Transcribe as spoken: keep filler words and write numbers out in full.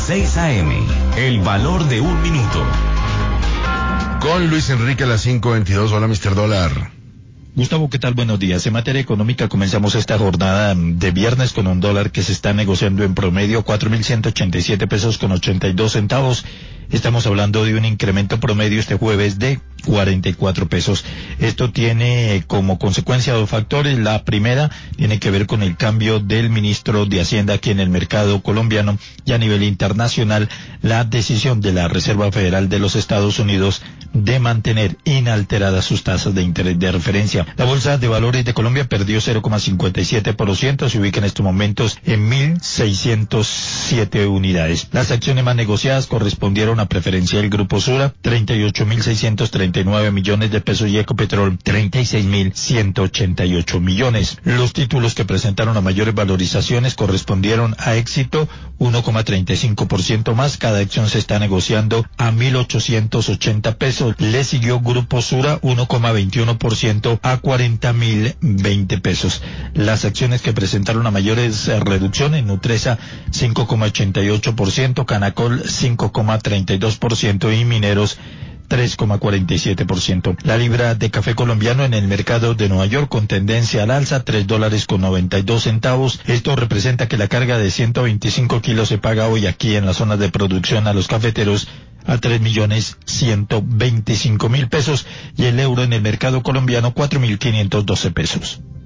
seis A M, el valor de un minuto. Con Luis Enrique a las cinco veintidós. Hola, mister Dólar. Gustavo, ¿qué tal? Buenos días. En materia económica comenzamos esta jornada de viernes con un dólar que se está negociando en promedio cuatro mil ciento ochenta y siete pesos con ochenta y dos centavos. Estamos hablando de un incremento promedio este jueves de cuarenta y cuatro pesos. Esto tiene como consecuencia dos factores. La primera tiene que ver con el cambio del ministro de Hacienda aquí en el mercado colombiano y a nivel internacional la decisión de la Reserva Federal de los Estados Unidos de mantener inalteradas sus tasas de interés de referencia. La Bolsa de Valores de Colombia perdió cero coma cincuenta y siete por ciento, se ubica en estos momentos en mil seiscientos siete unidades. Las acciones más negociadas correspondieron a Preferencial Grupo Sura, treinta y ocho mil seiscientos treinta y nueve millones de pesos, y Ecopetrol, treinta y seis mil ciento ochenta y ocho millones. Los títulos que presentaron a mayores valorizaciones correspondieron a Éxito, uno coma treinta y cinco por ciento más, cada acción se está negociando a mil ochocientos ochenta pesos. Le siguió Grupo Sura, uno coma veintiuno por ciento a cuarenta mil veinte pesos. Las acciones que presentaron a mayores eh, reducciones, Nutresa cinco coma ochenta y ocho por ciento, Canacol cinco coma treinta y dos por ciento y Mineros tres coma cuarenta y siete por ciento. La libra de café colombiano en el mercado de Nueva York con tendencia al alza, tres dólares con noventa y dos centavos. Esto representa que la carga de ciento veinticinco kilos se paga hoy aquí en la zona de producción a los cafeteros a tres millones ciento veinticinco mil pesos, y el euro en el mercado colombiano cuatro mil quinientos doce pesos.